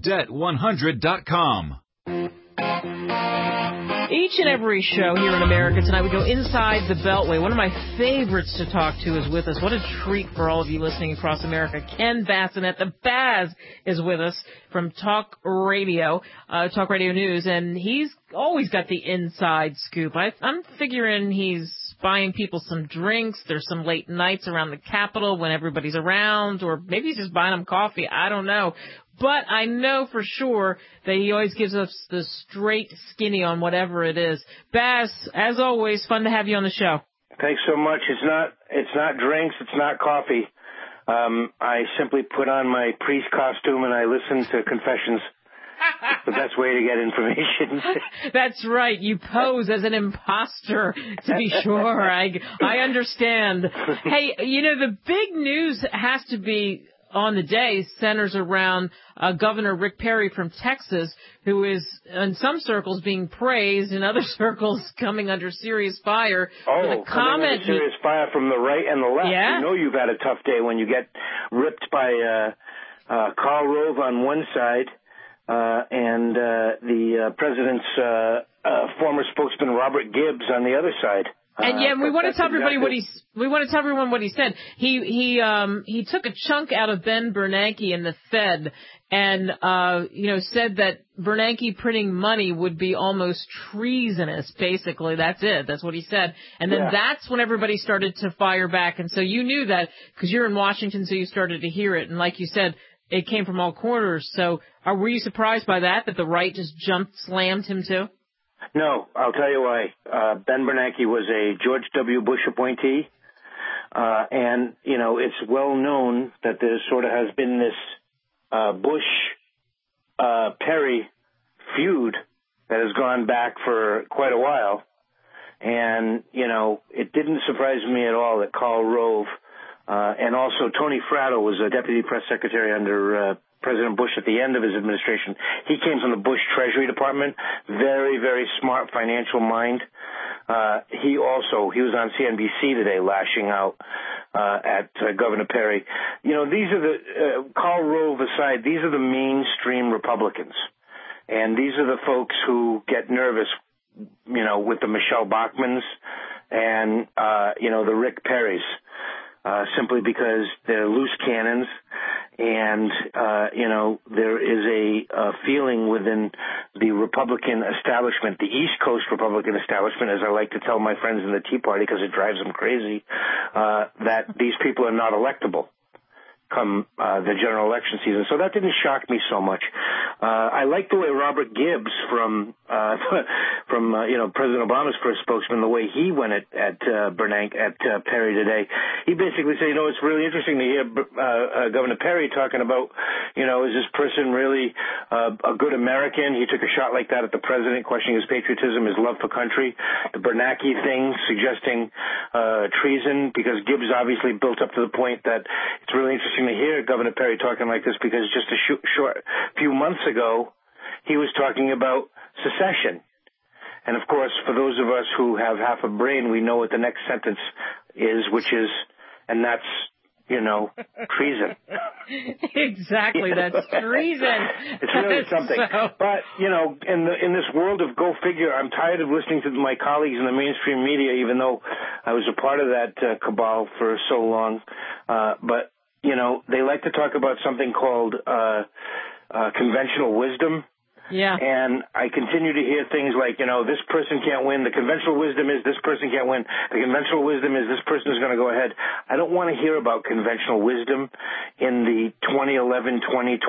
Debt100.com. Each and every show here in America tonight, we go inside the Beltway. One of my favorites to talk to is with us. What a treat for all of you listening across America. Ken Bassinet, the Baz, is with us from Talk Radio News, and he's always got the inside scoop. I'm figuring he's buying people some drinks. There's some late nights around the Capitol when everybody's around, or maybe he's just buying them coffee. I don't know. But I know for sure that he always gives us the straight skinny on whatever it is. Baz, as always, fun to have you on the show. Thanks so much. It's not drinks. It's not coffee. I simply put on my priest costume and I listen to confessions. The best way to get information. That's right. You pose as an imposter, to be sure. I understand. Hey, the big news has to be on the day centers around Governor Rick Perry from Texas, who is in some circles being praised, in other circles coming under serious fire. Oh, coming under serious fire from the right and the left. Yeah. You know you've had a tough day when you get ripped by Karl Rove on one side and the president's former spokesman Robert Gibbs on the other side. And we want to tell everybody everyone what he said. He took a chunk out of Ben Bernanke and the Fed and said that Bernanke printing money would be almost treasonous. Basically, that's it. That's what he said. And then that's when everybody started to fire back. And so you knew that because you're in Washington, so you started to hear it. And like you said, it came from all corners. So were you surprised by that the right just slammed him too? No, I'll tell you why. Ben Bernanke was a George W. Bush appointee, and, it's well known that there sort of has been this Bush-Perry feud that has gone back for quite a while, and, it didn't surprise me at all that Karl Rove and also Tony Fratto was a deputy press secretary under President Bush at the end of his administration. He came from the Bush Treasury Department. Very, very smart financial mind. He was on CNBC today lashing out at Governor Perry. These are the, Karl Rove aside, these are the mainstream Republicans. And these are the folks who get nervous, with the Michelle Bachmans and, the Rick Perrys. Simply because they're loose cannons, and there is a feeling within the Republican establishment, the East Coast Republican establishment, as I like to tell my friends in the Tea Party because it drives them crazy, that these people are not electable come the general election season. So that didn't shock me so much. I like the way Robert Gibbs from President Obama's first spokesman, the way he went at Perry today. He basically said, it's really interesting to hear Governor Perry talking about, is this person really a good American? He took a shot like that at the president, questioning his patriotism, his love for country. The Bernanke thing suggesting treason, because Gibbs obviously built up to the point that it's really interesting to hear Governor Perry talking like this, because just a short few months ago, he was talking about secession. And, of course, for those of us who have half a brain, we know what the next sentence is, and that's, treason. Exactly, that's treason. It's really something. But, in this world of go figure, I'm tired of listening to my colleagues in the mainstream media, even though I was a part of that cabal for so long. But, they like to talk about something called conventional wisdom. Yeah. And I continue to hear things like, this person can't win. The conventional wisdom is this person can't win. The conventional wisdom is this person is going to go ahead. I don't want to hear about conventional wisdom in the 2011-2012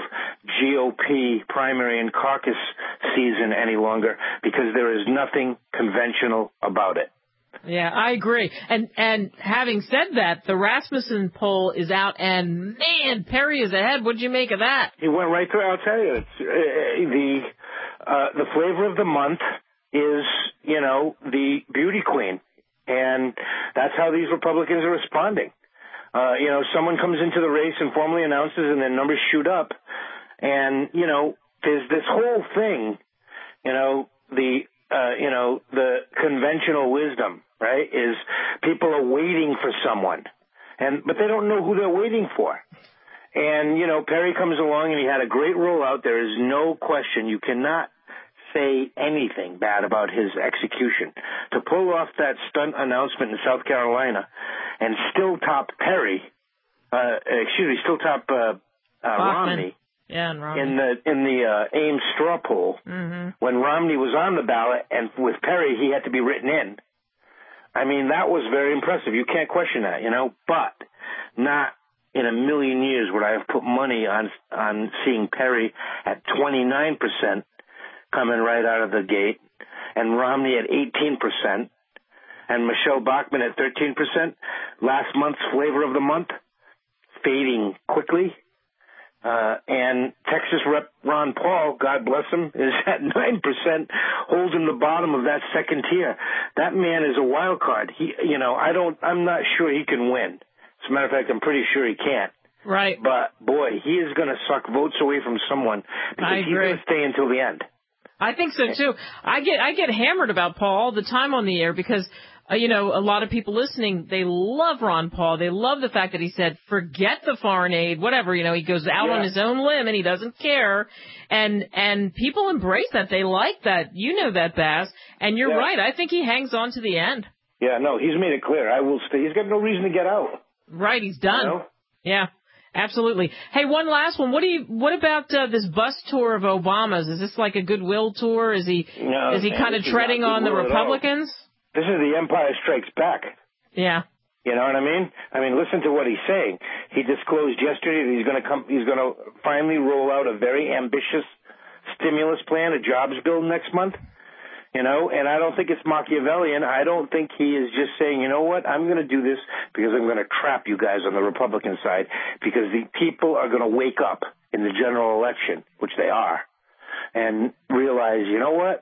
GOP primary and caucus season any longer, because there is nothing conventional about it. Yeah, I agree. And having said that, the Rasmussen poll is out, and man, Perry is ahead. What'd you make of that? He went right through. I'll tell you, it's, the flavor of the month is, the beauty queen, and that's how these Republicans are responding. Someone comes into the race and formally announces, and their numbers shoot up, and there's this whole thing, the conventional wisdom, right, is people are waiting for someone, but they don't know who they're waiting for. And, Perry comes along and he had a great rollout. There is no question. You cannot say anything bad about his execution. To pull off that stunt announcement in South Carolina and still top Perry, still top Romney. Yeah, and Romney. In the Ames straw poll, when Romney was on the ballot, and with Perry he had to be written in. I mean, that was very impressive. You can't question that, but not in a million years would I have put money on seeing Perry at 29% coming right out of the gate, and Romney at 18%, and Michelle Bachmann at 13%. Last month's flavor of the month, fading quickly. And Texas Rep Ron Paul, God bless him, is at 9%, holding the bottom of that second tier. That man is a wild card. I'm not sure he can win. As a matter of fact, I'm pretty sure he can't. Right. But boy, he is going to suck votes away from someone because he's going to stay until the end. I think so too. I get hammered about Paul all the time on the air because a lot of people listening, they love Ron Paul. They love the fact that he said, forget the foreign aid, whatever, he goes out on his own limb and he doesn't care. And people embrace that. They like that. You know that, Baz. And you're right. I think he hangs on to the end. Yeah, no, he's made it clear. I will stay. He's got no reason to get out. Right. He's done. Yeah. Absolutely. Hey, one last one. What about this bus tour of Obama's? Is this like a goodwill tour? Is he kind of treading on the Republicans? This is the Empire Strikes Back. Yeah. You know what I mean? I mean, listen to what he's saying. He disclosed yesterday that he's going to finally roll out a very ambitious stimulus plan, a jobs bill next month. And I don't think it's Machiavellian. I don't think he is just saying, you know what, I'm going to do this because I'm going to trap you guys on the Republican side because the people are going to wake up in the general election, which they are, and realize, you know what,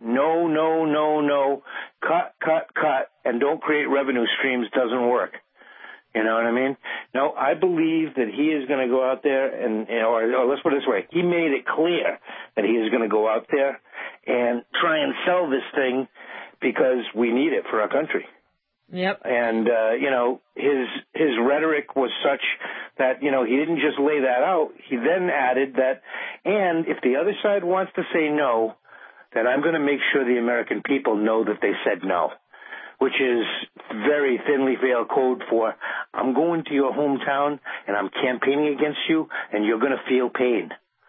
no, cut, and don't create revenue streams doesn't work. You know what I mean? No, I believe that he is going to go out there and, or let's put it this way, he made it clear that he is going to go out there and try and sell this thing because we need it for our country. Yep. And, his rhetoric was such that, he didn't just lay that out. He then added that, and if the other side wants to say no, then I'm going to make sure the American people know that they said no, which is very thinly veiled code for I'm going to your hometown and I'm campaigning against you and you're going to feel pain,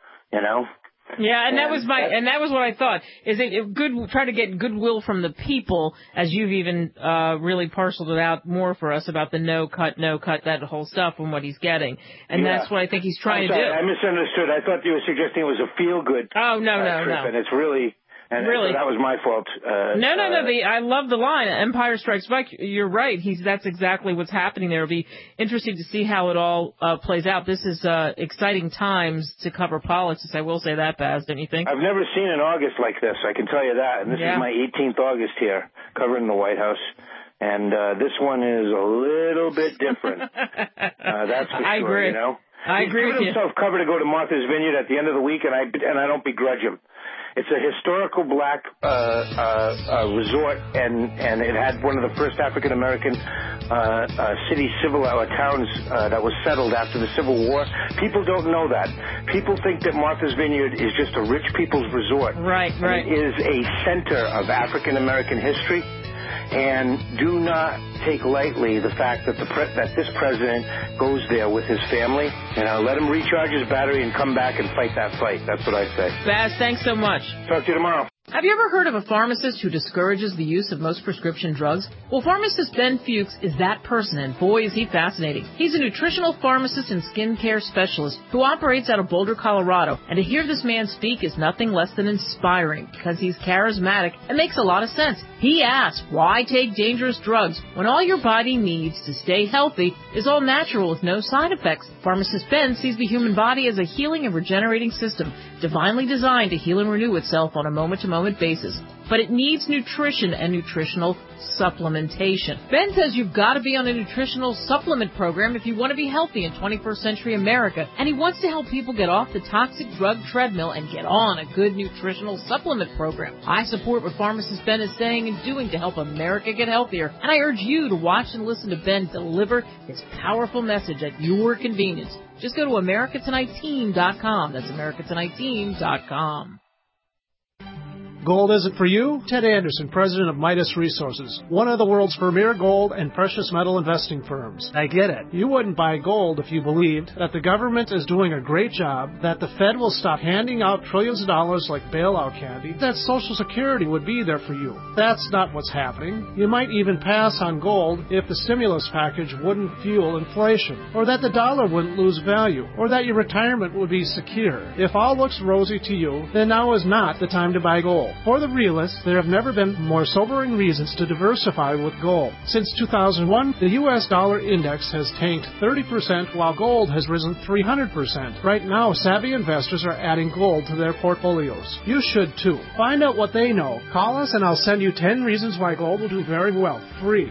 Yeah, and that was what I thought. Is it try to get goodwill from the people, as you've even really parceled it out more for us about the no cut, that whole stuff and what he's getting. And that's what I think he's trying to do. I misunderstood. I thought you were suggesting it was a feel-good trip, and it's really... And really? So that was my fault. No. I love the line. Empire Strikes Back. You're right. That's exactly what's happening there. It'll be interesting to see how it all plays out. This is exciting times to cover politics. I will say that, Baz, don't you think? I've never seen an August like this. I can tell you that. And this is my 18th August here, covering the White House. And this one is a little bit different. That's for sure. I agree. I agree with you. He's put himself covered to go to Martha's Vineyard at the end of the week, and I don't begrudge him. It's a historical black resort, and it had one of the first African-American towns that was settled after the Civil War. People don't know that. People think that Martha's Vineyard is just a rich people's resort. Right. It is a center of African-American history. And do not take lightly the fact that this president goes there with his family. Let him recharge his battery and come back and fight that fight. That's what I say. Baz, thanks so much. Talk to you tomorrow. Have you ever heard of a pharmacist who discourages the use of most prescription drugs? Well, pharmacist Ben Fuchs is that person, and boy, is he fascinating. He's a nutritional pharmacist and skincare specialist who operates out of Boulder, Colorado. And to hear this man speak is nothing less than inspiring because he's charismatic and makes a lot of sense. He asks, why take dangerous drugs when all your body needs to stay healthy is all natural with no side effects? Pharmacist Ben sees the human body as a healing and regenerating system, divinely designed to heal and renew itself on a moment-to-moment basis. but it needs nutrition and nutritional supplementation. Ben says you've got to be on a nutritional supplement program if you want to be healthy in 21st century America, and he wants to help people get off the toxic drug treadmill and get on a good nutritional supplement program. I support what pharmacist Ben is saying and doing to help America get healthier, and I urge you to watch and listen to Ben deliver his powerful message at your convenience. Just go to AmericaTonightTeam.com. That's AmericaTonightTeam.com. Gold isn't for you? Ted Anderson, president of Midas Resources, one of the world's premier gold and precious metal investing firms. I get it. You wouldn't buy gold if you believed that the government is doing a great job, that the Fed will stop handing out trillions of dollars like bailout candy, that Social Security would be there for you. That's not what's happening. You might even pass on gold if the stimulus package wouldn't fuel inflation, or that the dollar wouldn't lose value, or that your retirement would be secure. If all looks rosy to you, then now is not the time to buy gold. For the realists, there have never been more sobering reasons to diversify with gold. Since 2001, the U.S. dollar index has tanked 30% while gold has risen 300%. Right now, savvy investors are adding gold to their portfolios. You should too. Find out what they know. Call us and I'll send you 10 reasons why gold will do very well, free.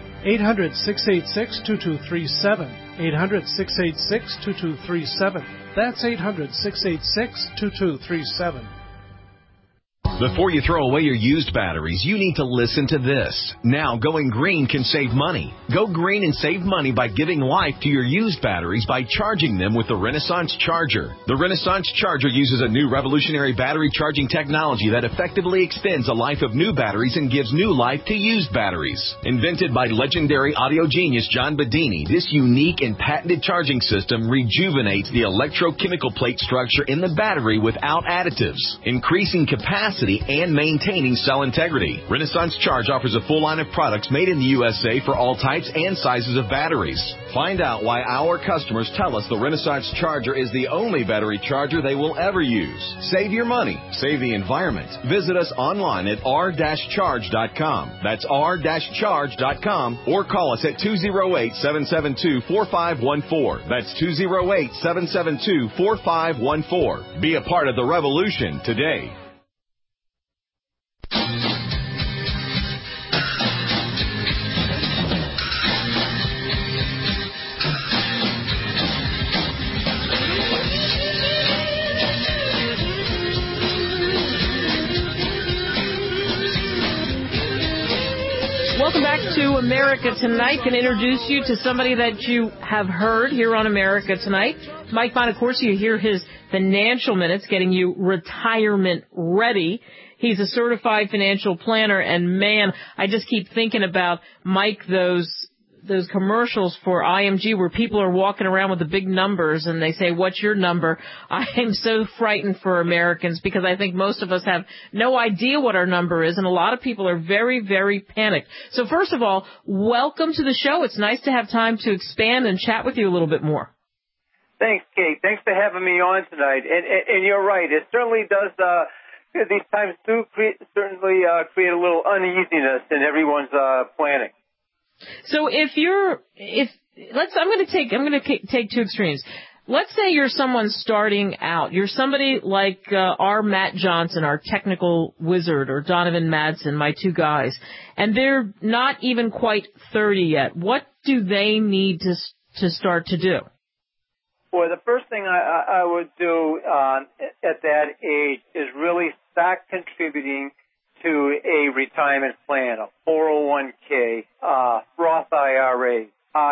800-686-2237. 800-686-2237. That's 800-686-2237. Before you throw away your used batteries, you need to listen to this. Now, going green can save money. Go green and save money by giving life to your used batteries by charging them with the Renaissance Charger. The Renaissance Charger uses a new revolutionary battery charging technology that effectively extends the life of new batteries and gives new life to used batteries. Invented by legendary audio genius John Bedini, this unique and patented charging system rejuvenates the electrochemical plate structure in the battery without additives, increasing capacity and maintaining cell integrity. Renaissance Charge offers a full line of products made in the USA for all types and sizes of batteries. Find out why our customers tell us the Renaissance Charger is the only battery charger they will ever use. Save your money. Save the environment. Visit us online at r-charge.com. That's r-charge.com, or call us at 208-772-4514. That's 208-772-4514. Be a part of the revolution today. Welcome back to America Tonight. Can introduce you to somebody that you have heard here on America Tonight. Mike Bonacorsi, you hear his financial minutes getting you retirement ready. He's a certified financial planner, and man, I just keep thinking about, Mike, those commercials for IMG where people are walking around with the big numbers and they say, what's your number? I am so frightened for Americans because I think most of us have no idea what our number is, and a lot of people are very, very panicked. So first of all, welcome to the show. It's nice to have time to expand and chat with you a little bit more. Thanks, Kate. Thanks for having me on tonight. And you're right. It certainly does. These times do create a little uneasiness in everyone's planning. So I'm going to take two extremes. Let's say you're someone starting out. You're somebody like our Matt Johnson, our technical wizard, or Donovan Madsen, my two guys, and they're not even quite 30 yet. What do they need to start to do? Well, the first thing I would do at that age is really start contributing to a retirement plan, a 401k, Roth IRA,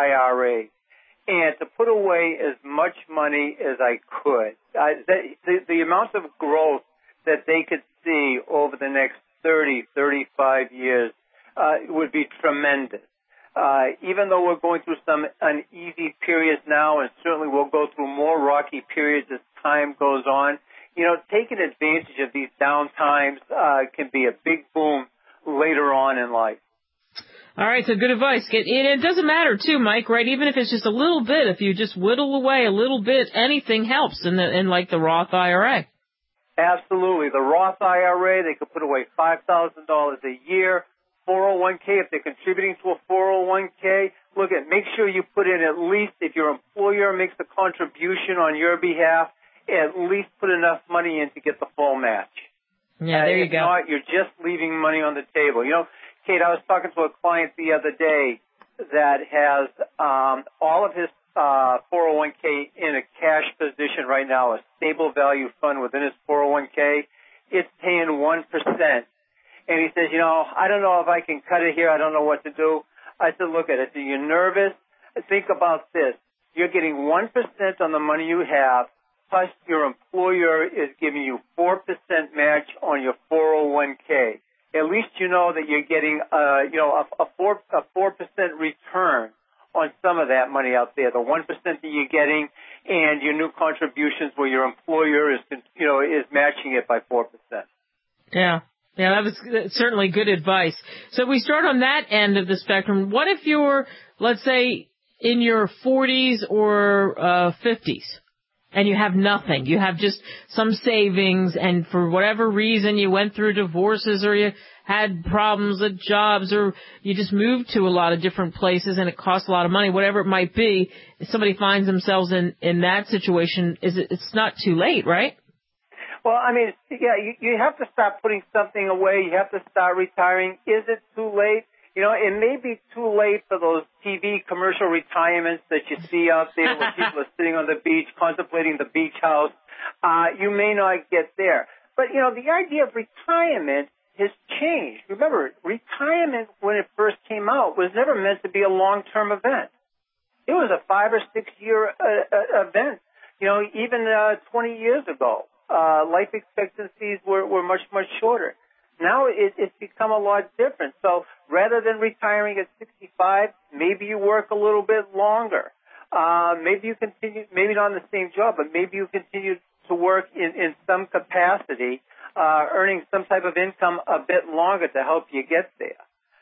and to put away as much money as I could. The amount of growth that they could see over the next 30, 35 years would be tremendous. Even though we're going through some uneasy periods now, and certainly we'll go through more rocky periods as time goes on, taking advantage of these down times can be a big boom later on in life. All right, so good advice. It doesn't matter, too, Mike, right? Even if it's just a little bit, if you just whittle away a little bit, anything helps in like the Roth IRA. Absolutely. The Roth IRA, they could put away $5,000 a year. 401k, if they're contributing to a 401k, make sure you put in at least, if your employer makes a contribution on your behalf, at least put enough money in to get the full match. Yeah, there you go. If not, you're just leaving money on the table. Kate, I was talking to a client the other day that has all of his 401k in a cash position right now, a stable value fund within his 401k. It's paying 1%. And he says, I don't know if I can cut it here. I don't know what to do. I said, look at it. Are you nervous? Think about this. You're getting 1% on the money you have, plus your employer is giving you 4% match on your 401k. At least you know that you're getting, a 4% return on some of that money out there. The 1% that you're getting and your new contributions where your employer is matching it by 4%. Yeah. Yeah, that was certainly good advice. So we start on that end of the spectrum. What if you're, let's say, in your 40s or 50s and you have nothing? You have just some savings, and for whatever reason you went through divorces or you had problems at jobs or you just moved to a lot of different places and it costs a lot of money, whatever it might be. If somebody finds themselves in that situation, it's not too late, right? Well, you have to start putting something away. You have to start retiring. Is it too late? It may be too late for those TV commercial retirements that you see out there where people are sitting on the beach contemplating the beach house. You may not get there. But, the idea of retirement has changed. Remember, retirement when it first came out was never meant to be a long-term event. It was a 5 or 6 year event. Even 20 years ago. Life expectancies were much, much shorter. Now it's become a lot different. So rather than retiring at 65, maybe you work a little bit longer. Maybe you continue, maybe not in the same job, but maybe you continue to work in some capacity, earning some type of income a bit longer to help you get there.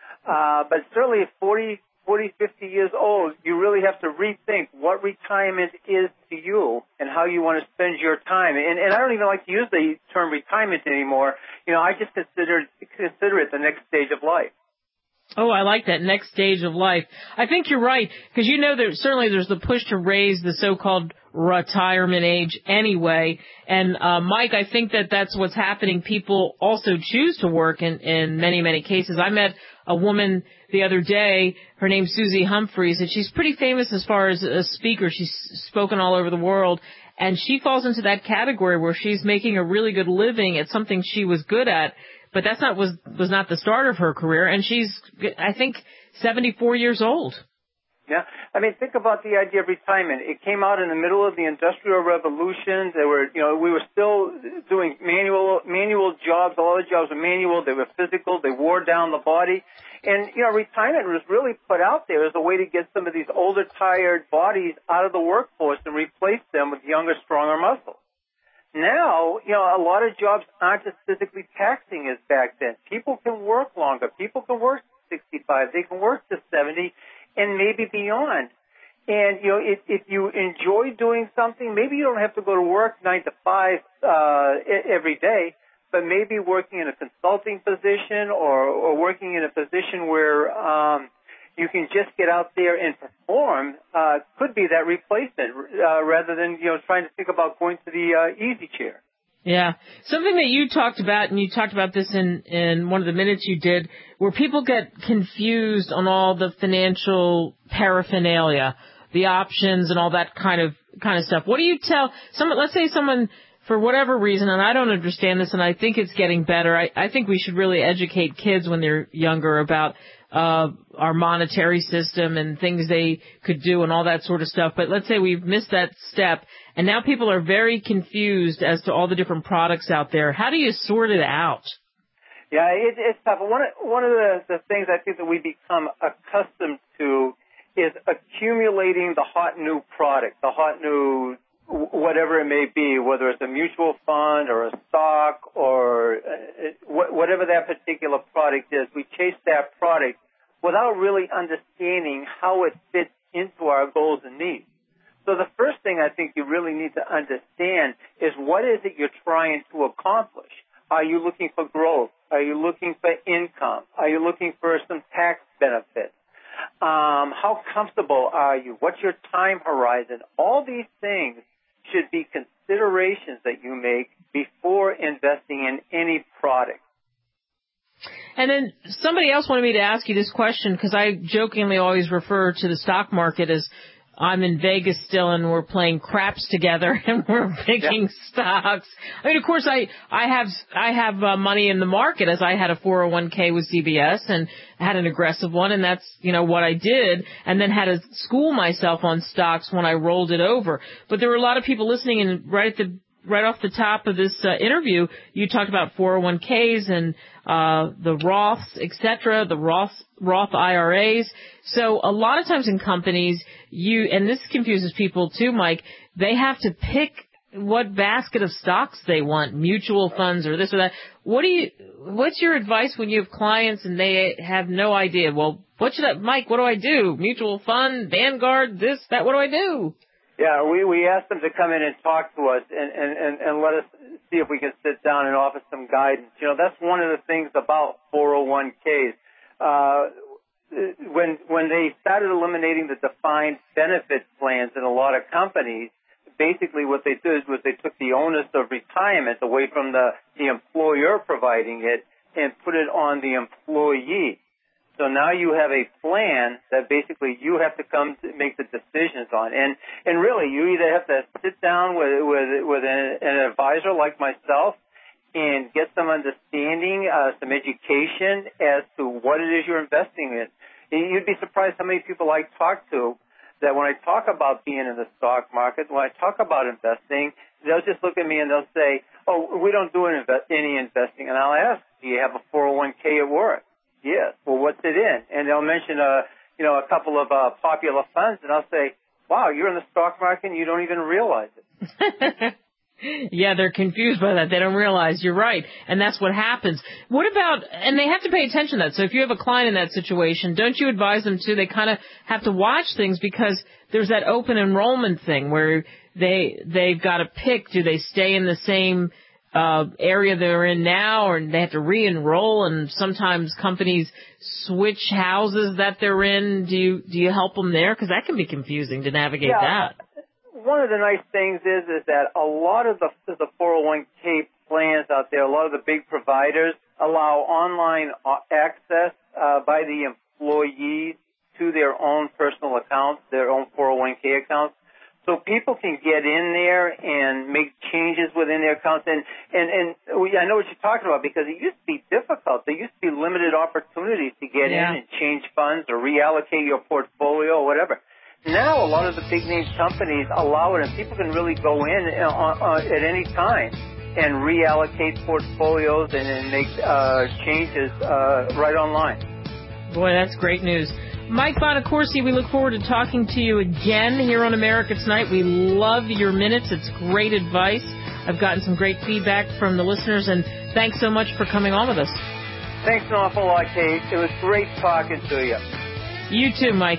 But certainly at 40, 50 years old, you really have to rethink what retirement is to you and how you want to spend your time. And I don't even like to use the term retirement anymore. I just consider it the next stage of life. Oh, I like that, next stage of life. I think you're right, because there's the push to raise the so-called retirement age anyway. And, Mike, I think that's what's happening. People also choose to work in many, many cases. I met a woman the other day, her name's Susie Humphreys, and she's pretty famous as far as a speaker. She's spoken all over the world, and she falls into that category where she's making a really good living at something she was good at, but was not the start of her career, and she's, I think, 74 years old. Yeah. Think about the idea of retirement. It came out in the middle of the Industrial Revolution. We were still doing manual jobs. All the jobs were manual. They were physical. They wore down the body. And, retirement was really put out there as a way to get some of these older, tired bodies out of the workforce and replace them with younger, stronger muscles. Now, a lot of jobs aren't as physically taxing as back then. People can work longer. People can work 65. They can work to 70 and maybe beyond. And, if you enjoy doing something, maybe you don't have to go to work 9 to 5 every day, but maybe working in a consulting position or working in a position where you can just get out there and perform could be that replacement rather than, trying to think about going to the easy chair. Yeah. Something that you talked about, and you talked about this in one of the minutes you did, where people get confused on all the financial paraphernalia, the options and all that kind of stuff. What do you tell someone, let's say someone, for whatever reason, and I don't understand this and I think it's getting better, I think we should really educate kids when they're younger about our monetary system and things they could do and all that sort of stuff. But let's say we've missed that step, and now people are very confused as to all the different products out there. How do you sort it out? Yeah, it's tough. One of the things I think that we become accustomed to is accumulating the hot new product, the hot new whatever it may be, whether it's a mutual fund or a stock or whatever that particular product is. We chase that product without really understanding how it fits into our goals and needs. So the first thing I think you really need to understand is what is it you're trying to accomplish? Are you looking for growth? Are you looking for income? Are you looking for some tax benefits? How comfortable are you? What's your time horizon? All these things should be considerations that you make before investing in any product. And then somebody else wanted me to ask you this question, because I jokingly always refer to the stock market as I'm in Vegas still and we're playing craps together and we're picking stocks. I mean, of course, I have money in the market, as I had a 401k with CBS and had an aggressive one, and that's, what I did, and then had to school myself on stocks when I rolled it over. But there were a lot of people listening, and right off the top of this interview, you talked about 401ks and the Roths, etc., the Roth IRAs. So a lot of times in companies, and this confuses people too, Mike, they have to pick what basket of stocks they want, mutual funds or this or that. What's your advice when you have clients and they have no idea? Well, Mike, what do I do? Mutual fund, Vanguard, this, that, what do I do? Yeah, we asked them to come in and talk to us and let us see if we can sit down and offer some guidance. That's one of the things about 401ks. When they started eliminating the defined benefit plans in a lot of companies, basically what they did was they took the onus of retirement away from the employer providing it and put it on the employee. So now you have a plan that basically you have to come to make the decisions on. And really, you either have to sit down with an advisor like myself and get some understanding, some education as to what it is you're investing in. And you'd be surprised how many people I talk to that when I talk about being in the stock market, when I talk about investing, they'll just look at me and they'll say, oh, we don't do any investing. And I'll ask, do you have a 401k at work? Yes. Well, what's it in? And they'll mention, a couple of popular funds, and I'll say, wow, you're in the stock market and you don't even realize it. Yeah, they're confused by that. They don't realize. You're right. And that's what happens. What about, and they have to pay attention to that. So if you have a client in that situation, don't you advise them to, they kind of have to watch things, because there's that open enrollment thing where they've got to pick, do they stay in the same area they're in now, or they have to re-enroll, and sometimes companies switch houses that they're in. Do you help them there? Because that can be confusing to navigate that. One of the nice things is that a lot of the 401k plans out there, a lot of the big providers allow online access by the employees to their own personal accounts, their own 401k accounts. So people can get in there and make changes within their accounts. And I know what you're talking about, because it used to be difficult. There used to be limited opportunities to get in and change funds or reallocate your portfolio or whatever. Now a lot of the big name companies allow it, and people can really go in at any time and reallocate portfolios and make changes right online. Boy, that's great news. Mike Bonacorsi, we look forward to talking to you again here on America Tonight. We love your minutes. It's great advice. I've gotten some great feedback from the listeners, and thanks so much for coming on with us. Thanks an awful lot, Kate. It was great talking to you. You too, Mike.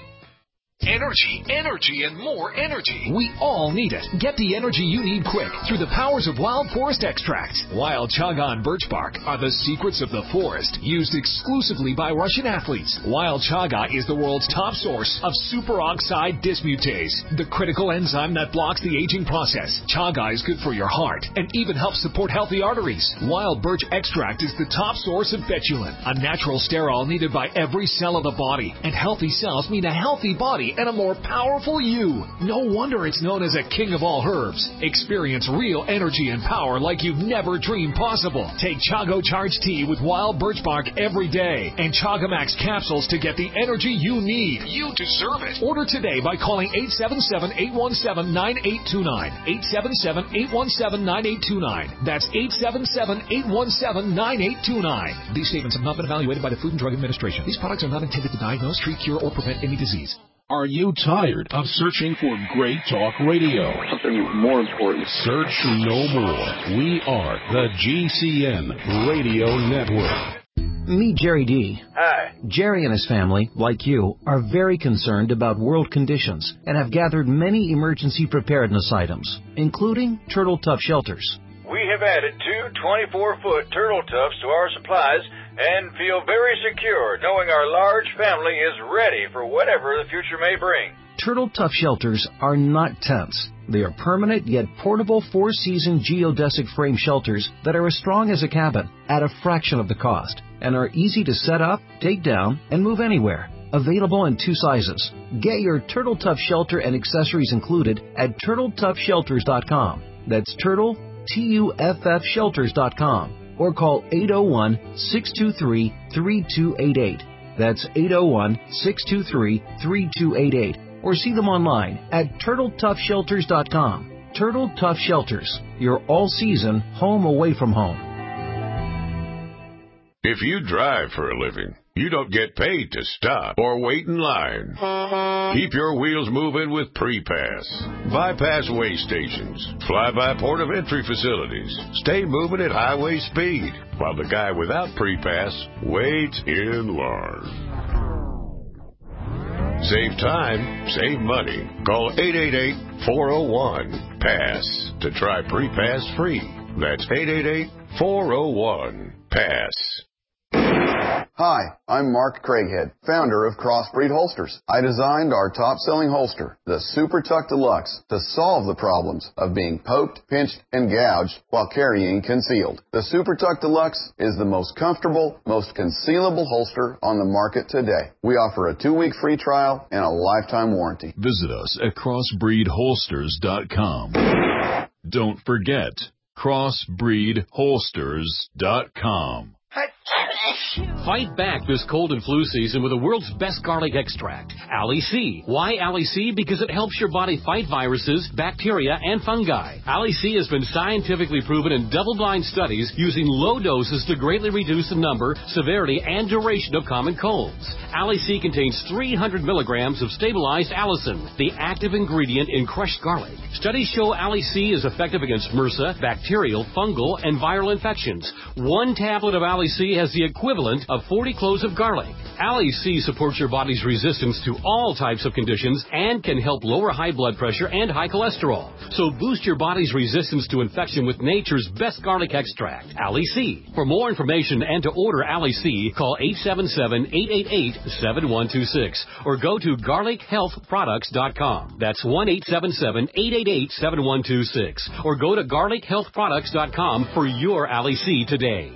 Energy, and more energy. We all need it. Get the energy you need quick through the powers of Wild Forest Extracts. Wild chaga and birch bark are the secrets of the forest, used exclusively by Russian athletes. Wild chaga is the world's top source of superoxide dismutase, the critical enzyme that blocks the aging process. Chaga is good for your heart and even helps support healthy arteries. Wild birch extract is the top source of betulin, a natural sterol needed by every cell of the body. And healthy cells mean a healthy body and a more powerful you. No wonder it's known as a king of all herbs. Experience real energy and power like you've never dreamed possible. Take Chago Charge Tea with wild birch bark every day and Chagamax capsules to get the energy you need. You deserve it. Order today by calling 877-817-9829. 877-817-9829. That's 877-817-9829. These statements have not been evaluated by the Food and Drug Administration. These products are not intended to diagnose, treat, cure, or prevent any disease. Are you tired of searching for great talk radio? Something more important. Search no more. We are the GCN Radio Network. Meet Jerry D. Hi. Jerry and his family, like you, are very concerned about world conditions and have gathered many emergency preparedness items, including turtle tub shelters. We have added 2 24-foot turtle tubs to our supplies and feel very secure knowing our large family is ready for whatever the future may bring. Turtle Tough shelters are not tents. They are permanent yet portable 4-season geodesic frame shelters that are as strong as a cabin at a fraction of the cost and are easy to set up, take down, and move anywhere. Available in 2 sizes. Get your Turtle Tough shelter and accessories included at TurtleToughShelters.com. That's Turtle, TUFF Shelters.com. Or call 801-623-3288. That's 801-623-3288. Or see them online at TurtleToughShelters.com. Turtle Tough Shelters, your all-season home away from home. If you drive for a living, you don't get paid to stop or wait in line. Keep your wheels moving with Pre-Pass. Bypass way stations, fly-by port of entry facilities. Stay moving at highway speed while the guy without Pre-Pass waits in line. Save time, save money. Call 888-401-PASS to try Pre-Pass free. That's 888-401-PASS. Hi, I'm Mark Craighead, founder of Crossbreed Holsters. I designed our top-selling holster, the Super Tuck Deluxe, to solve the problems of being poked, pinched, and gouged while carrying concealed. The Super Tuck Deluxe is the most comfortable, most concealable holster on the market today. We offer a 2-week free trial and a lifetime warranty. Visit us at crossbreedholsters.com. Don't forget, crossbreedholsters.com. Fight back this cold and flu season with the world's best garlic extract, Ali C. Why Ali C? Because it helps your body fight viruses, bacteria, and fungi. Ali C has been scientifically proven in double-blind studies using low doses to greatly reduce the number, severity, and duration of common colds. Ali C contains 300 milligrams of stabilized allicin, the active ingredient in crushed garlic. Studies show Ali C is effective against MRSA, bacterial, fungal, and viral infections. 1 tablet of Ali C has the equivalent of 40 cloves of garlic. Ali C supports your body's resistance to all types of conditions and can help lower high blood pressure and high cholesterol. So boost your body's resistance to infection with nature's best garlic extract, Ali C. For more information and to order Ali C, call 877-888-7126 or go to garlichealthproducts.com. That's 1-877-888-7126 or go to garlichealthproducts.com for your Ali C today.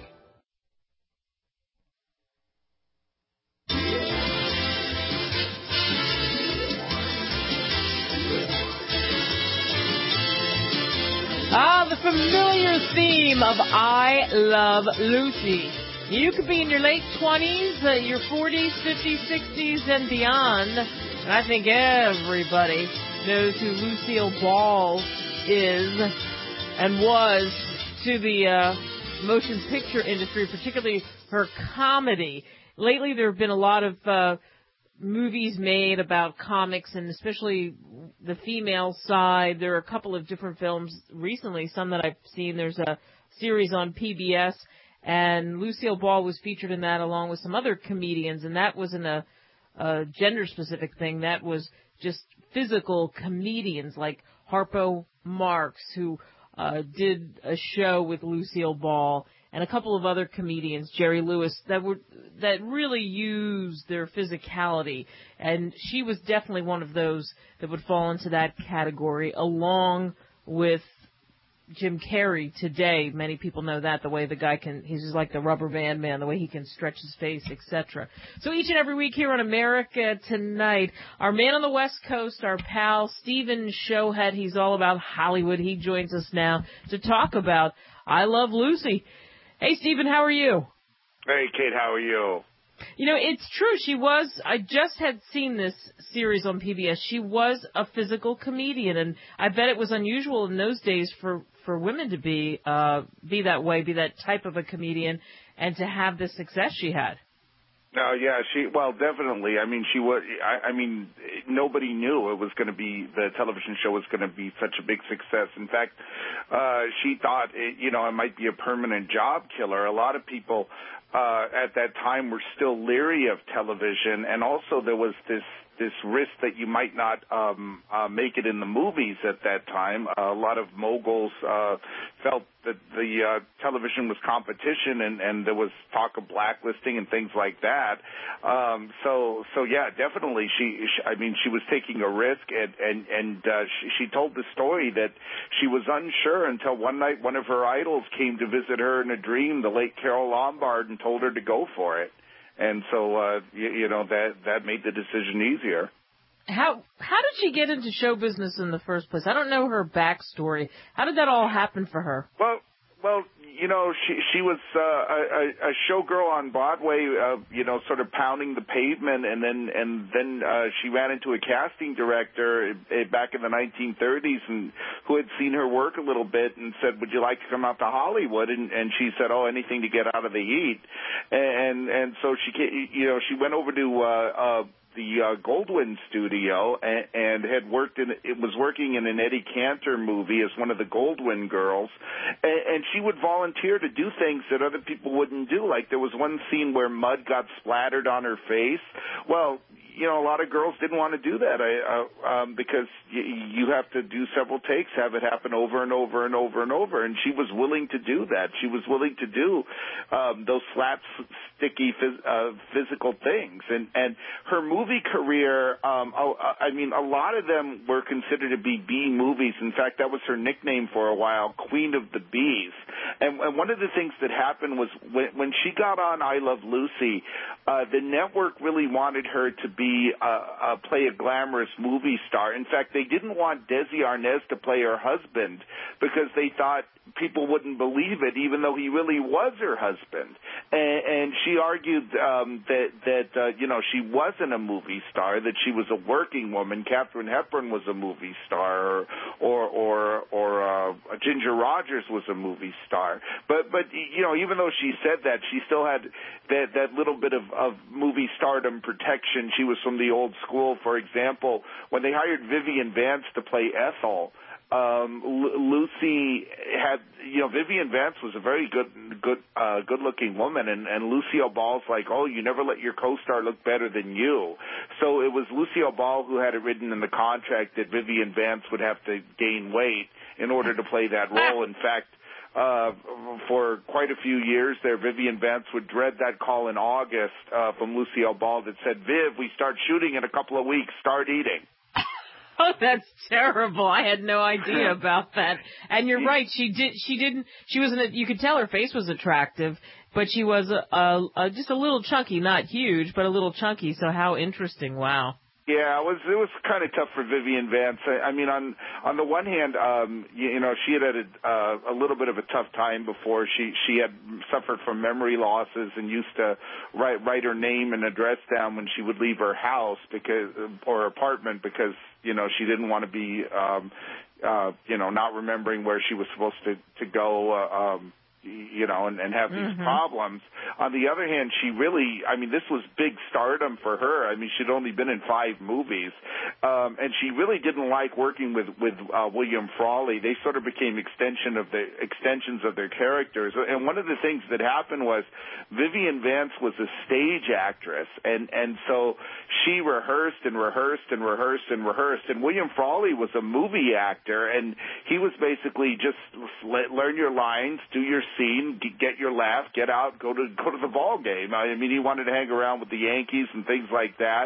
The familiar theme of I Love Lucy. You could be in your late 20s, your 40s, 50s, 60s, and beyond. And I think everybody knows who Lucille Ball is and was to the motion picture industry, particularly her comedy. Lately, there have been a lot of movies made about comics, and especially the female side. There are a couple of different films recently, some that I've seen. There's a series on PBS, and Lucille Ball was featured in that along with some other comedians, and that wasn't a gender-specific thing. That was just physical comedians like Harpo Marx, who did a show with Lucille Ball, and a couple of other comedians, Jerry Lewis, that really used their physicality. And she was definitely one of those that would fall into that category, along with Jim Carrey today. Many people know that, the way the guy he's just like the rubber band man, the way he can stretch his face, etc. So each and every week here on America Tonight, our man on the West Coast, our pal Stephen Showhead, he's all about Hollywood. He joins us now to talk about I Love Lucy. Hey, Stephen, how are you? Hey, Kate, how are you? You know, it's true. I just had seen this series on PBS. She was a physical comedian, and I bet it was unusual in those days for women to be that way, be that type of a comedian, and to have the success she had. Yeah, definitely. I mean, nobody knew it was going to be, the television show was going to be such a big success. In fact, she thought, it might be a permanent job killer. A lot of people at that time were still leery of television, and also there was this this risk that you might not make it in the movies at that time. A lot of moguls felt that the television was competition, and there was talk of blacklisting and things like that. So yeah, definitely. She was taking a risk, and she told the story that she was unsure until one night one of her idols came to visit her in a dream, the late Carole Lombard, and told her to go for it. And so, that made the decision easier. How did she get into show business in the first place? I don't know her backstory. How did that all happen for her? Well, she was a showgirl on Broadway, sort of pounding the pavement, and then she ran into a casting director back in the 1930s, and who had seen her work a little bit and said, "Would you like to come out to Hollywood?" And she said, "Oh, anything to get out of the heat." And so she went over to the Goldwyn studio and was working in an Eddie Cantor movie as one of the Goldwyn girls, and she would volunteer to do things that other people wouldn't do. Like there was one scene where mud got splattered on her face. Well, a lot of girls didn't want to do that because you have to do several takes, have it happen over and over and over and over. And she was willing to do that. She was willing to do those slapsticky physical things. And her movie career, a lot of them were considered to be B movies. In fact, that was her nickname for a while, Queen of the Bees. And one of the things that happened was when she got on I Love Lucy, the network really wanted her to play a glamorous movie star. In fact, they didn't want Desi Arnaz to play her husband because they thought people wouldn't believe it, even though he really was her husband. And she argued that she wasn't a movie star, that she was a working woman. Katharine Hepburn was a movie star, or Ginger Rogers was a movie star. But even though she said that, she still had that little bit of movie stardom protection. She was from the old school. For example, when they hired Vivian Vance to play Ethel, Lucy had, Vivian Vance was a very good-looking woman, and Lucille Ball's like, "Oh, you never let your co-star look better than you." So it was Lucille Ball who had it written in the contract that Vivian Vance would have to gain weight in order to play that role. In fact, for quite a few years there, Vivian Vance would dread that call in August from Lucille Ball that said, "Viv, we start shooting in a couple of weeks. Start eating." Oh, that's terrible. I had no idea about that. And you're right. You could tell her face was attractive, but she was just a little chunky, not huge, but a little chunky. So how interesting. Wow. Yeah, it was kind of tough for Vivian Vance. I mean, on the one hand, she had a little bit of a tough time before. She had suffered from memory losses and used to write her name and address down when she would leave her house or apartment because she didn't want to be not remembering where she was supposed to go. And have these problems. On the other hand, this was big stardom for her. I mean, she'd only been in 5 movies, and she really didn't like working with William Frawley. They sort of became extensions of their characters. And one of the things that happened was Vivian Vance was a stage actress, and so she rehearsed and rehearsed and rehearsed and rehearsed. And William Frawley was a movie actor, and he was basically just learn your lines, do your scene, get your laugh, get out, go to the ball game. I mean, he wanted to hang around with the Yankees and things like that.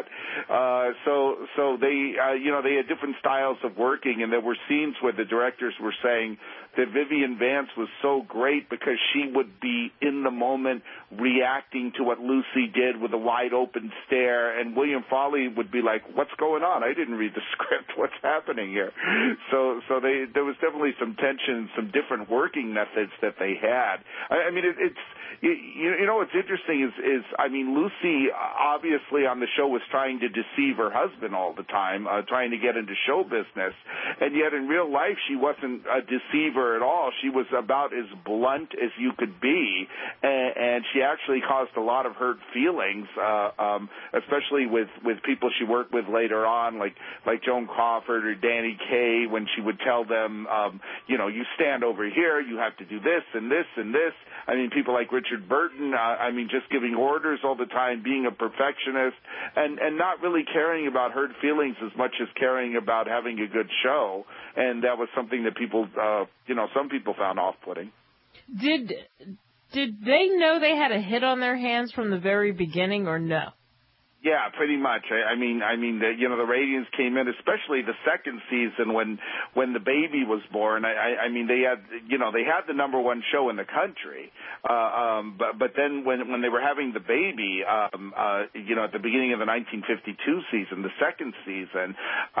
So they they had different styles of working, and there were scenes where the directors were saying that Vivian Vance was so great because she would be in the moment reacting to what Lucy did with a wide open stare, and William Frawley would be like, "What's going on? I didn't read the script. What's happening here?" So there was definitely some tension, some different working methods that they had. I mean, what's interesting is Lucy obviously on the show was trying to deceive her husband all the time, trying to get into show business, and yet in real life she wasn't a deceiver at all. She was about as blunt as you could be, and and she actually caused a lot of hurt feelings, especially with people she worked with later on, like Joan Crawford or Danny Kaye, when she would tell them, you stand over here, you have to do this and this and this. I mean, people like Richard Burton, just giving orders all the time, being a perfectionist, and not really caring about hurt feelings as much as caring about having a good show. And that was something that people, some people found off-putting. Did they know they had a hit on their hands from the very beginning, or no? Yeah, pretty much. I mean, the ratings came in, especially the second season when the baby was born. I mean, they had the number one show in the country. But then when they were having the baby, at the beginning of the 1952 season, the second season,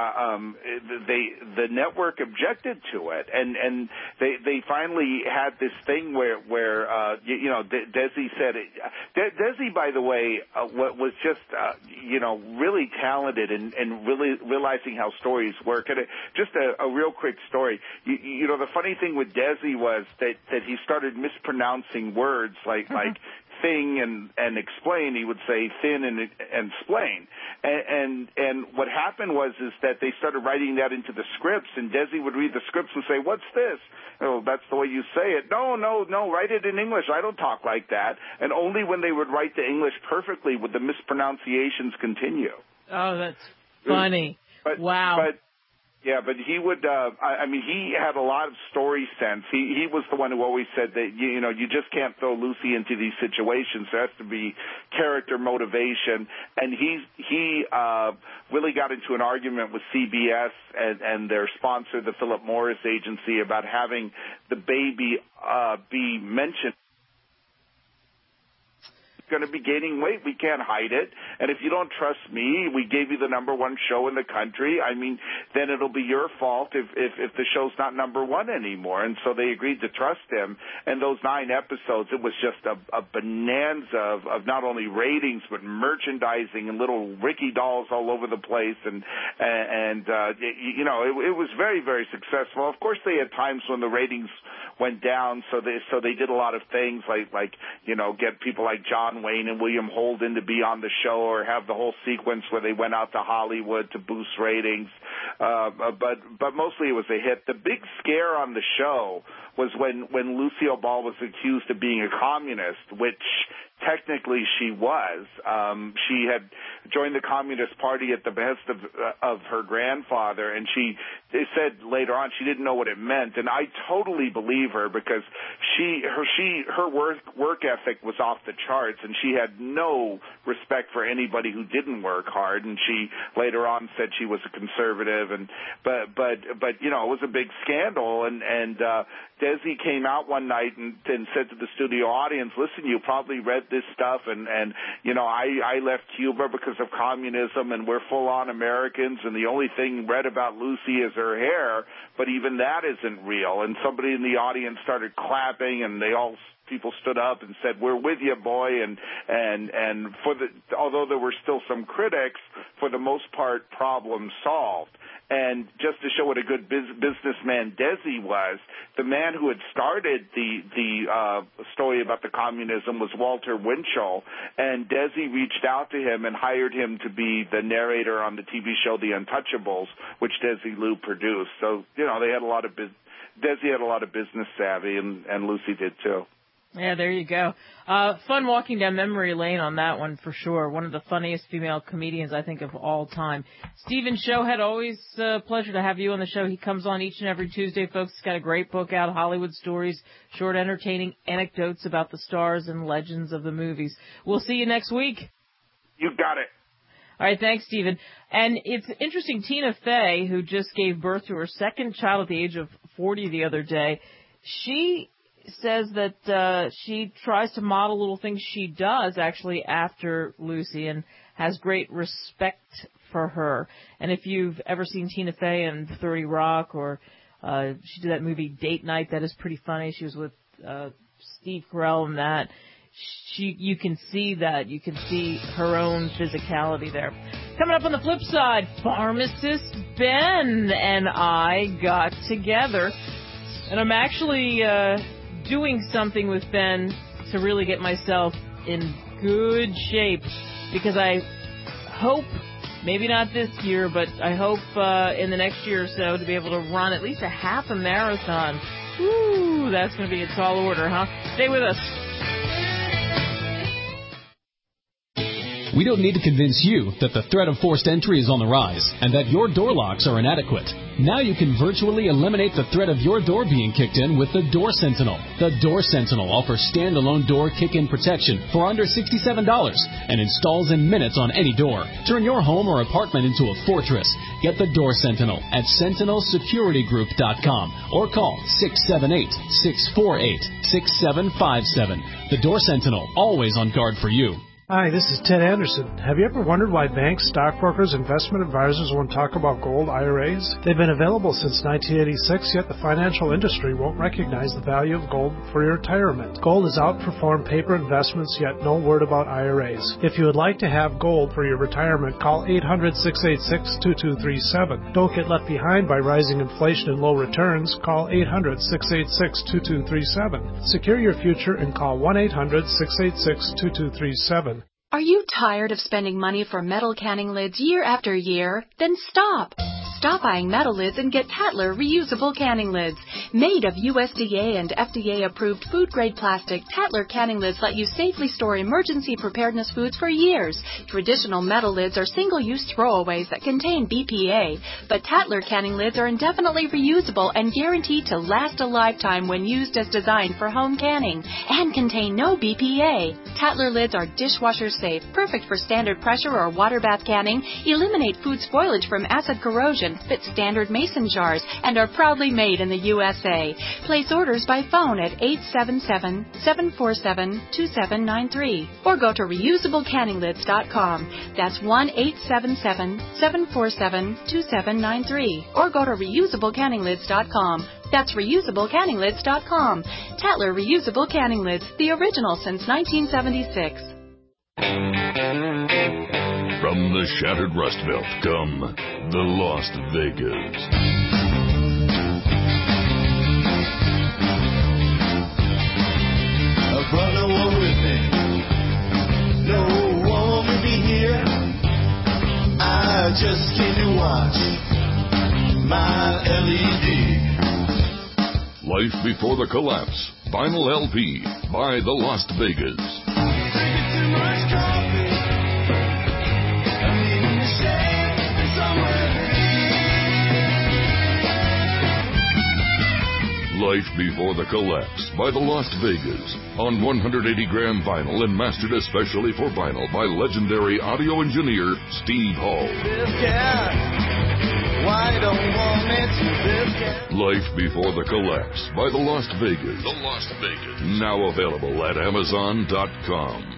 the network objected to it, and they finally had this thing where Desi said it. Desi, by the way, was just really talented and really realizing how stories work. And just a real quick story. The funny thing with Desi was that he started mispronouncing words like thing and explain. He would say thin and splain. And what happened was that they started writing that into the scripts, and Desi would read the scripts and say, "What's this?" "Oh, that's the way you say it." No, write it in English. I don't talk like that. And only when they would write the English perfectly would the mispronunciations continue. Oh, that's funny. Wow. But he would, he had a lot of story sense. He was the one who always said that, you just can't throw Lucy into these situations. There has to be character motivation. And he really got into an argument with CBS and their sponsor, the Philip Morris Agency, about having the baby be mentioned. Going to be gaining weight. We can't hide it. And if you don't trust me, we gave you the number one show in the country. I mean, then it'll be your fault if the show's not number one anymore. And so they agreed to trust him. And those 9 episodes, it was just a bonanza of not only ratings but merchandising and little Ricky dolls all over the place. And it was very, very successful. Of course, they had times when the ratings went down, so they did a lot of things like get people like John Wayne and William Holden to be on the show, or have the whole sequence where they went out to Hollywood to boost ratings. But mostly it was a hit. The big scare on the show was when Lucille Ball was accused of being a communist, which technically she was. She had joined the Communist Party at the behest of her grandfather, and they said later on she didn't know what it meant, and I totally believe her, because her work ethic was off the charts, and she had no respect for anybody who didn't work hard. And she later on said she was a conservative, but it was a big scandal, and Desi came out one night and said to the studio audience, "Listen, you probably read this stuff, and I left Cuba because of communism, and we're full-on Americans, and the only thing read about Lucy is her hair, but even that isn't real." And somebody in the audience started clapping, and people stood up and said, "We're with you, boy." And although there were still some critics, for the most part, problem solved. And just to show what a good businessman Desi was, the man who had started the story about the communism was Walter Winchell, and Desi reached out to him and hired him to be the narrator on the TV show The Untouchables, which Desilu produced. So, they had Desi had a lot of business savvy, and Lucy did too. Yeah, there you go. Fun walking down memory lane on that one for sure. One of the funniest female comedians, I think, of all time. Stephen Showhead, always a pleasure to have you on the show. He comes on each and every Tuesday, folks. He's got a great book out, Hollywood Stories, short entertaining anecdotes about the stars and legends of the movies. We'll see you next week. You got it. All right, thanks, Stephen. And it's interesting, Tina Fey, who just gave birth to her second child at the age of 40 the other day, she says that she tries to model little things she does actually after Lucy and has great respect for her. And if you've ever seen Tina Fey in 30 Rock, or she did that movie Date Night, that is pretty funny. She was with Steve Carell in that. You can see that. You can see her own physicality there. Coming up on the flip side, Pharmacist Ben and I got together, and I'm actually doing something with Ben to really get myself in good shape because I hope, maybe not this year, but I hope in the next year or so to be able to run at least a half a marathon. Woo, that's going to be a tall order, huh? Stay with us. We don't need to convince you that the threat of forced entry is on the rise and that your door locks are inadequate. Now you can virtually eliminate the threat of your door being kicked in with the Door Sentinel. The Door Sentinel offers standalone door kick-in protection for under $67 and installs in minutes on any door. Turn your home or apartment into a fortress. Get the Door Sentinel at SentinelSecurityGroup.com or call 678-648-6757. The Door Sentinel, always on guard for you. Hi, this is Ted Anderson. Have you ever wondered why banks, stockbrokers, investment advisors won't talk about gold IRAs? They've been available since 1986, yet the financial industry won't recognize the value of gold for your retirement. Gold has outperformed paper investments, yet no word about IRAs. If you would like to have gold for your retirement, call 800-686-2237. Don't get left behind by rising inflation and low returns. Call 800-686-2237. Secure your future and call 1-800-686-2237. Are you tired of spending money for metal canning lids year after year? Then stop! Stop buying metal lids and get Tatler reusable canning lids. Made of USDA and FDA-approved food-grade plastic, Tatler canning lids let you safely store emergency preparedness foods for years. Traditional metal lids are single-use throwaways that contain BPA, but Tatler canning lids are indefinitely reusable and guaranteed to last a lifetime when used as designed for home canning and contain no BPA. Tatler lids are dishwasher safe, perfect for standard pressure or water bath canning, eliminate food spoilage from acid corrosion, fit standard mason jars, and are proudly made in the USA. Place orders by phone at 877-747-2793 or go to reusablecanninglids.com. That's 1-877-747-2793 or go to reusablecanninglids.com. That's reusablecanninglids.com. Tatler Reusable Canning Lids, the original since 1976. From the shattered Rust Belt come the Las Vegas. Brother, walk with me. No one will be here. I just came to watch my LED. Life Before the Collapse. Vinyl LP by the Las Vegas. Drinking too much coffee. I'm in the shade somewhere green. Life Before the Collapse by the Las Vegas. On 180-gram vinyl and mastered especially for vinyl by legendary audio engineer Steve Hall. This cat, why don't want me to this cat? Life Before the Collapse by the Las Vegas. The Las Vegas. Now available at Amazon.com.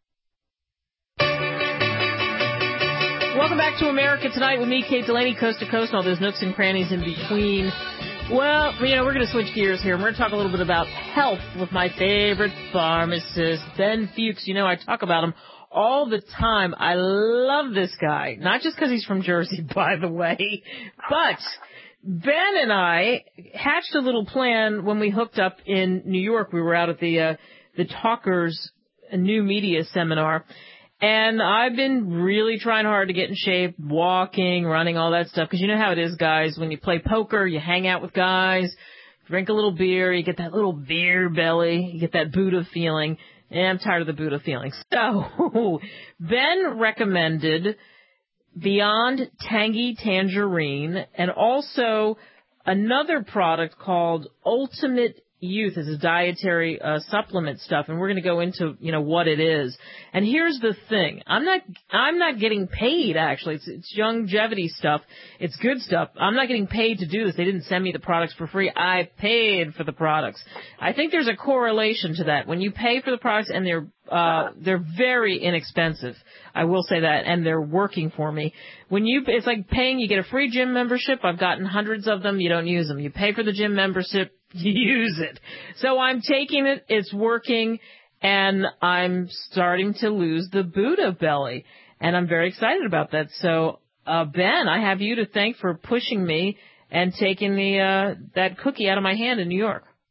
Welcome back to America Tonight with me, Kate Delaney, coast to coast, and all those nooks and crannies in between. Well, we're going to switch gears here. We're going to talk a little bit about health with my favorite pharmacist, Ben Fuchs. I talk about him all the time. I love this guy, not just because he's from Jersey, by the way, but Ben and I hatched a little plan when we hooked up in New York. We were out at the Talkers New Media Seminar. And I've been really trying hard to get in shape, walking, running, all that stuff. Because you know how it is, guys. When you play poker, you hang out with guys, drink a little beer, you get that little beer belly, you get that Buddha feeling. And I'm tired of the Buddha feeling. So, Ben recommended Beyond Tangy Tangerine and also another product called Ultimate Youth. Is a dietary supplement stuff, and we're going to go into what it is. And here's the thing: I'm not getting paid. Actually, it's longevity stuff. It's good stuff. I'm not getting paid to do this. They didn't send me the products for free. I paid for the products. I think there's a correlation to that. When you pay for the products and they're very inexpensive. I will say that, and they're working for me. It's like paying. You get a free gym membership. I've gotten hundreds of them. You don't use them. You pay for the gym membership. Use it. So I'm taking it, it's working, and I'm starting to lose the Buddha belly, and I'm very excited about that. So, Ben, I have you to thank for pushing me and taking that cookie out of my hand in New York.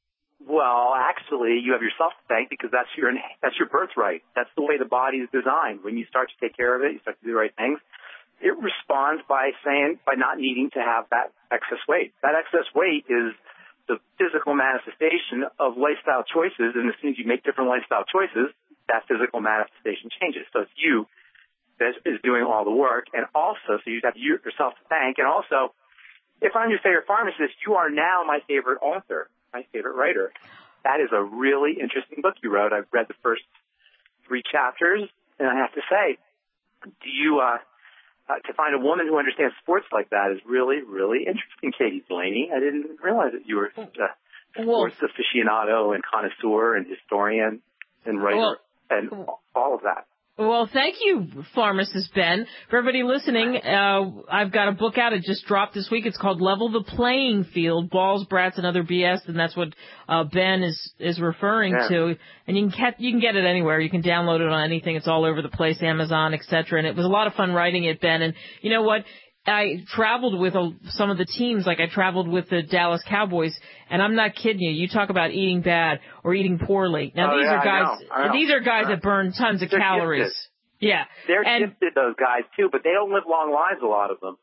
Well, actually, you have yourself to thank because that's your birthright. That's the way the body is designed. When you start to take care of it, you start to do the right things, it responds by not needing to have that excess weight. That excess weight is the physical manifestation of lifestyle choices, and as soon as you make different lifestyle choices, that physical manifestation changes. So it's you that is doing all the work, and also, so you have yourself to thank, and also, if I'm your favorite pharmacist, you are now my favorite author, my favorite writer. That is a really interesting book you wrote. I've read the first 3 chapters, and I have to say, to find a woman who understands sports like that is really, really interesting, Katie Delaney. I didn't realize that you were a sports aficionado and connoisseur and historian and writer and all of that. Well, thank you, Pharmacist Ben. For everybody listening, I've got a book out. It just dropped this week. It's called Level the Playing Field, Balls, Brats, and Other BS, and that's what Ben is referring to. And you can get it anywhere. You can download it on anything. It's all over the place, Amazon, etc. And it was a lot of fun writing it, Ben. And you know what? I traveled with some of the teams, like I traveled with the Dallas Cowboys, and I'm not kidding you. You talk about eating bad or eating poorly. Now these are guys that burn tons of calories. Gifted. Yeah, they're gifted, those guys too, but they don't live long lives. A lot of them.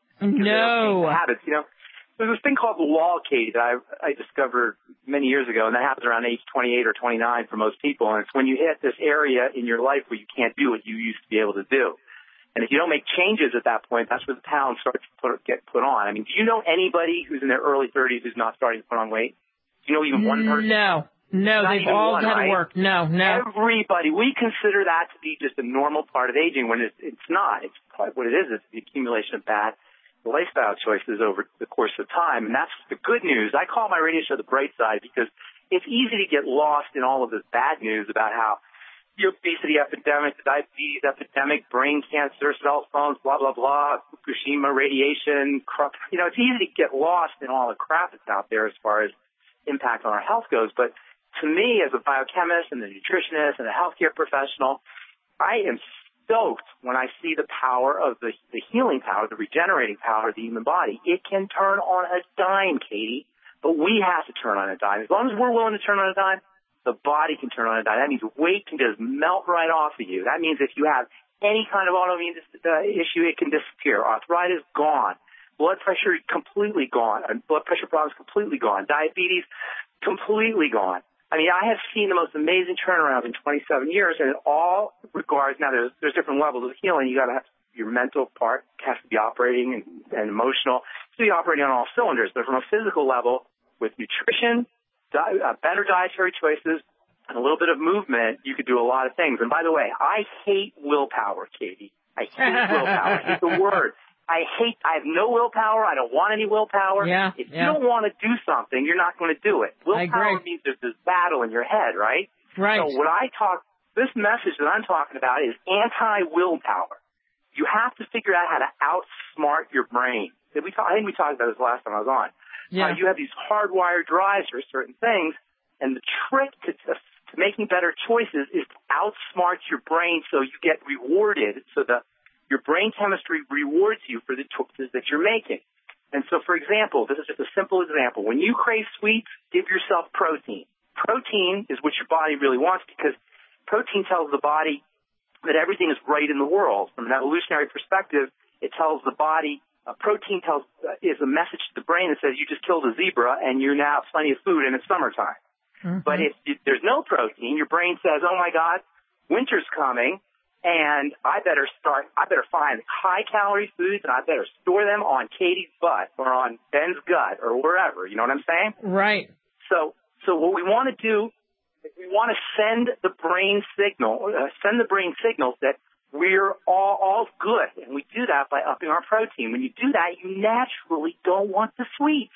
No habits. There's this thing called the wall, Katie, that I discovered many years ago, and that happens around age 28 or 29 for most people. And it's when you hit this area in your life where you can't do what you used to be able to do. And if you don't make changes at that point, that's where the pounds start to get put on. I mean, do you know anybody who's in their early 30s who's not starting to put on weight? Do you know even one person? No, they've all had to work. No. Everybody. We consider that to be just a normal part of aging when it's not. It's part of what it is. It's the accumulation of bad lifestyle choices over the course of time. And that's the good news. I call my radio show The Bright Side because it's easy to get lost in all of this bad news about how the obesity epidemic, the diabetes epidemic, brain cancer, cell phones, blah, blah, blah, Fukushima radiation. It's easy to get lost in all the crap that's out there as far as impact on our health goes. But to me, as a biochemist and a nutritionist and a healthcare professional, I am stoked when I see the power of the healing power, the regenerating power of the human body. It can turn on a dime, Katie, but we have to turn on a dime. As long as we're willing to turn on a dime, the body can turn on a dime. That means weight can just melt right off of you. That means if you have any kind of autoimmune issue, it can disappear. Arthritis, gone. Blood pressure, completely gone. Blood pressure problems, completely gone. Diabetes, completely gone. I mean, I have seen the most amazing turnarounds in 27 years, and in all regards, now there's different levels of healing. You got to have your mental part has to be operating and emotional. It has to be operating on all cylinders. But from a physical level, with nutrition, better dietary choices, and a little bit of movement, you could do a lot of things. And by the way, I hate willpower, Katie. I hate willpower. I hate the word. I have no willpower. I don't want any willpower. If you don't want to do something, you're not going to do it. Willpower means there's this battle in your head, right? Right. So this message that I'm talking about is anti-willpower. You have to figure out how to outsmart your brain. I think we talked about this last time I was on. Yeah. You have these hardwired drives for certain things, and the trick to making better choices is to outsmart your brain so you get rewarded, so your brain chemistry rewards you for the choices that you're making. And so, for example, this is just a simple example. When you crave sweets, give yourself protein. Protein is what your body really wants because protein tells the body that everything is right in the world. From an evolutionary perspective, it tells the body protein is a message to the brain that says you just killed a zebra and you now have plenty of food and it's summertime. Mm-hmm. But if there's no protein, your brain says, oh my God, winter's coming and I better find high calorie foods and I better store them on Katie's butt or on Ben's gut or wherever. You know what I'm saying? Right. So what we want to do is we want to send the brain signals that we're all good, and we do that by upping our protein. When you do that, you naturally don't want the sweets.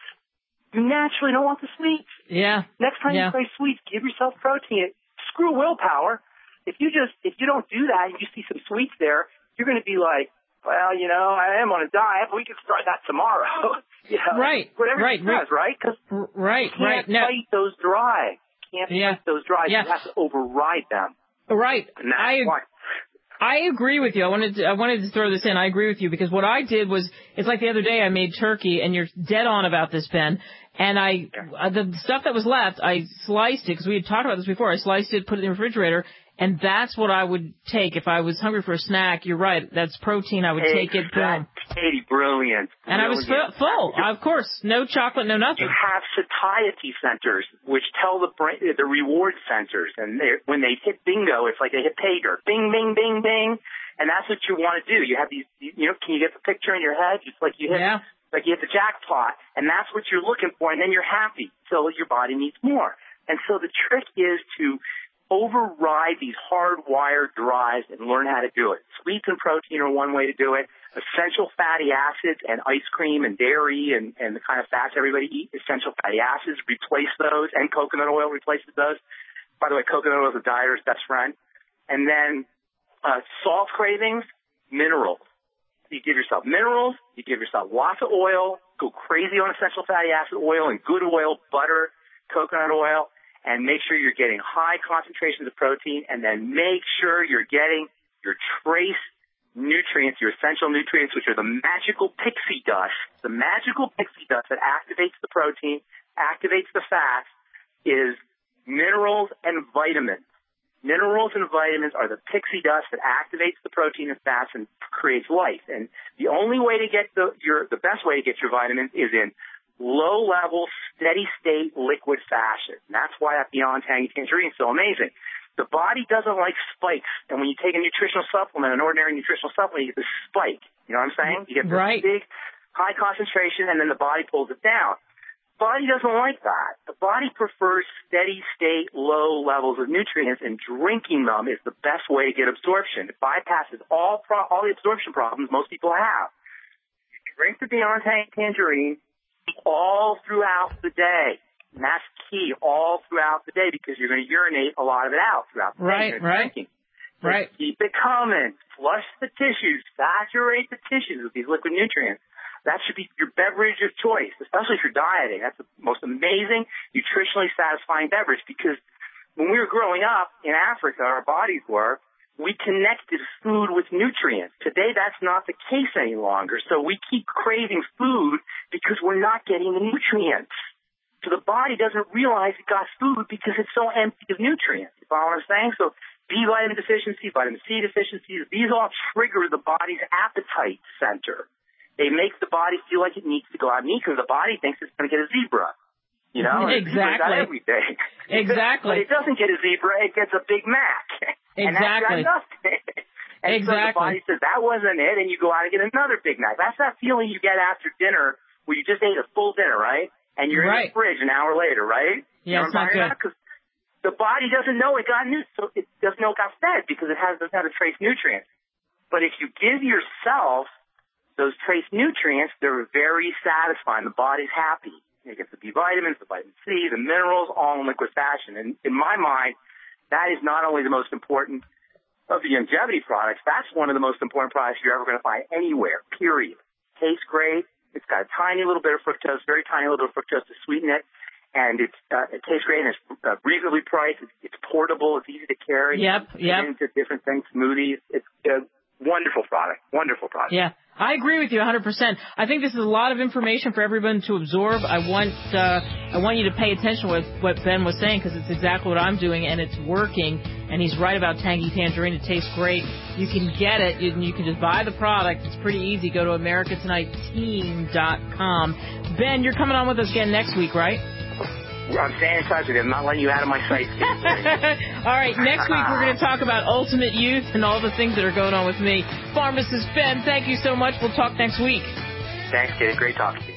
Yeah. Next time you crave sweets, give yourself protein. Screw willpower. If you don't do that and you see some sweets there, you're going to be like, well, I am on a diet, but we can start that tomorrow. Right. Whatever it says, right? Because you can't fight those drives. You have to override them. Right. And that's why. I agree with you. I wanted to throw this in. I agree with you because what I did was, it's like the other day I made turkey, and you're dead on about this, Ben. And the stuff that was left, I sliced it, because we had talked about this before. I sliced it, put it in the refrigerator, and that's what I would take if I was hungry for a snack. You're right. That's protein. I would take it. Boom. Katie, brilliant. And I was full, of course. No chocolate, no nothing. You have satiety centers, which tell the brain, the reward centers. And when they hit bingo, it's like they hit pay dirt. Bing, bing, bing, bing. And that's what you want to do. You have these, can you get the picture in your head? It's like you hit, like you hit the jackpot, and that's what you're looking for, and then you're happy. So your body needs more. And so the trick is to override these hardwired drives and learn how to do it. Sweets and protein are one way to do it. Essential fatty acids and ice cream and dairy and the kind of fats everybody eats, essential fatty acids, replace those, and coconut oil replaces those. By the way, coconut oil is a dieter's best friend. And then salt cravings, minerals. You give yourself minerals, you give yourself lots of oil, go crazy on essential fatty acid oil and good oil, butter, coconut oil, and make sure you're getting high concentrations of protein, and then make sure you're getting your trace nutrients, your essential nutrients, which are the magical pixie dust. The magical pixie dust that activates the protein, activates the fats, is minerals and vitamins. Minerals and vitamins are the pixie dust that activates the protein and fats and creates life. And the only way to get the best way to get your vitamins is in low-level, steady-state liquid fashion. And that's why that Beyond Tangy Tangerine is so amazing. The body doesn't like spikes. And when you take a nutritional supplement, an ordinary nutritional supplement, you get this spike. You know what I'm saying? You get this big, high concentration, and then the body pulls it down. The body doesn't like that. The body prefers steady-state, low levels of nutrients, and drinking them is the best way to get absorption. It bypasses all the absorption problems most people have. You drink the Beyond Tangerine all throughout the day. And that's key, all throughout the day, because you're going to urinate a lot of it out throughout the day. Drinking. Right. Keep it coming. Flush the tissues. Saturate the tissues with these liquid nutrients. That should be your beverage of choice, especially if you're dieting. That's the most amazing, nutritionally satisfying beverage, because when we were growing up in Africa, our bodies were, we connected food with nutrients. Today, that's not the case any longer. So we keep craving food because we're not getting the nutrients. So the body doesn't realize it got food because it's so empty of nutrients. You follow what I'm saying? So B vitamin deficiency, vitamin C deficiencies, these all trigger the body's appetite center. They make the body feel like it needs to go out and eat because the body thinks it's going to get a zebra. You know? Exactly. Everything. Exactly. But it doesn't get a zebra, it gets a Big Mac. And Exactly. that's nothing. And so the body says, that wasn't it, and you go out and get another Big Mac. That's that feeling you get after dinner where you just ate a full dinner, right? And you're in the fridge an hour later, right? Yeah, it's not good. Because the body doesn't know it got so it doesn't know it got fed because it doesn't have the trace nutrients. But if you give yourself those trace nutrients, they're very satisfying. The body's happy. You get the B vitamins, the vitamin C, the minerals, all in liquid fashion. And in my mind, that is not only the most important of the longevity products, that's one of the most important products you're ever going to find anywhere, period. Tastes great. It's got a tiny little bit of fructose, very tiny little bit of fructose to sweeten it. And it tastes great, and it's reasonably priced. It's portable. It's easy to carry. Yep. Into different things, smoothies. It's a wonderful product. Wonderful product. Yeah. I agree with you 100%. I think this is a lot of information for everyone to absorb. I want you to pay attention to what Ben was saying, because it's exactly what I'm doing, and it's working. And he's right about Tangy Tangerine. It tastes great. You can get it. You can just buy the product. It's pretty easy. Go to AmericaTonightTeam.com. Ben, you're coming on with us again next week, right? I'm staying in touch with you. I'm not letting you out of my sight. All right, next week we're going to talk about Ultimate Youth and all the things that are going on with me. Pharmacist Ben, thank you so much. We'll talk next week. Thanks, kid. Great talking to you.